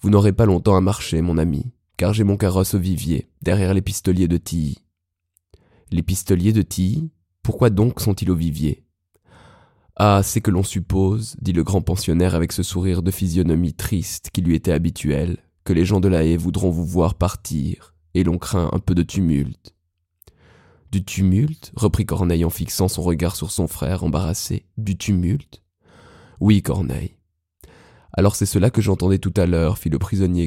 Vous n'aurez pas longtemps à marcher, mon ami, car j'ai mon carrosse au vivier, derrière les pistoliers de Tilly. Les pistoliers de Tilly? Pourquoi donc sont-ils au vivier? Ah, c'est que l'on suppose, dit le grand pensionnaire avec ce sourire de physionomie triste qui lui était habituel, que les gens de la haie voudront vous voir partir, et l'on craint un peu de tumulte. Du tumulte? Reprit Corneille en fixant son regard sur son frère, embarrassé. Du tumulte? Oui, Corneille. Alors c'est cela que j'entendais tout à l'heure, fit le prisonnier